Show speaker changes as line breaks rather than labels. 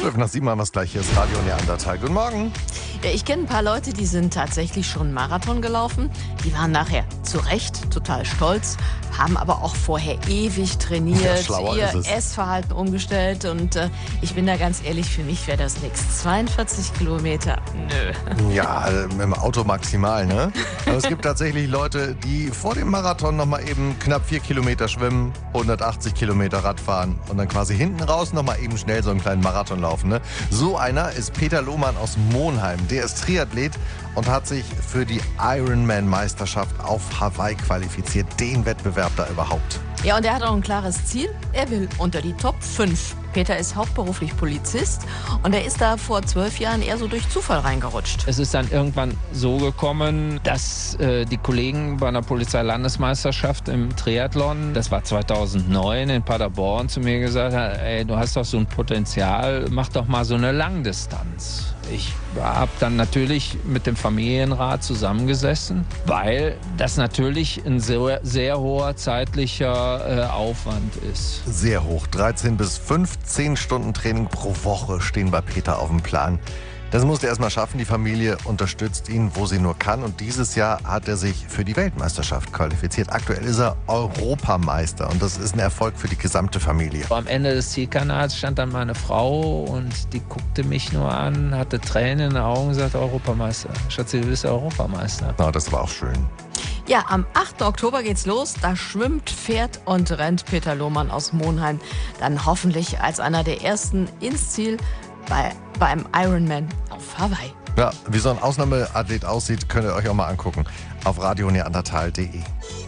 12:07 haben wir es gleich. Hier ist Radio Neandertal. Guten Morgen.
Ja, ich kenne ein paar Leute, die sind tatsächlich schon einen Marathon gelaufen. Die waren nachher zu Recht total stolz, haben aber auch vorher ewig trainiert, ihr Essverhalten umgestellt. Und ich bin da ganz ehrlich, für mich wäre das nichts. 42 Kilometer, nö.
Ja, im Auto maximal, ne? Aber es gibt tatsächlich Leute, die vor dem Marathon nochmal eben knapp 4 Kilometer schwimmen, 180 Kilometer Radfahren und dann quasi hinten raus nochmal eben schnell so einen kleinen Marathon laufen, ne? So einer ist Peter Lohmann aus Monheim. Der ist Triathlet und hat sich für die Ironman-Meisterschaft auf Hawaii qualifiziert. Den Wettbewerb da überhaupt.
Ja, und er hat auch ein klares Ziel. Er will unter die Top 5. Peter ist hauptberuflich Polizist und er ist da vor 12 Jahren eher so durch Zufall reingerutscht.
Es ist dann irgendwann so gekommen, dass die Kollegen bei einer Polizeilandesmeisterschaft im Triathlon, das war 2009 in Paderborn, zu mir gesagt haben, ey, du hast doch so ein Potenzial, mach doch mal so eine Langdistanz. Ich habe dann natürlich mit dem Familienrat zusammengesessen, weil das natürlich ein sehr, sehr hoher zeitlicher Aufwand ist.
Sehr hoch. 13 bis 15 Stunden Training pro Woche stehen bei Peter auf dem Plan. Das musste er erstmal schaffen. Die Familie unterstützt ihn, wo sie nur kann. Und dieses Jahr hat er sich für die Weltmeisterschaft qualifiziert. Aktuell ist er Europameister. Und das ist ein Erfolg für die gesamte Familie.
Am Ende des Zielkanals stand dann meine Frau und die guckte mich nur an, hatte Tränen in den Augen und sagte, Europameister. Schatzi, du bist Europameister.
Na, das war auch schön.
Ja, am 8. Oktober geht's los. Da schwimmt, fährt und rennt Peter Lohmann aus Monheim. Dann hoffentlich als einer der ersten ins Ziel beim Ironman auf Hawaii.
Ja, wie so ein Ausnahmeathlet aussieht, könnt ihr euch auch mal angucken auf radioneandertal.de.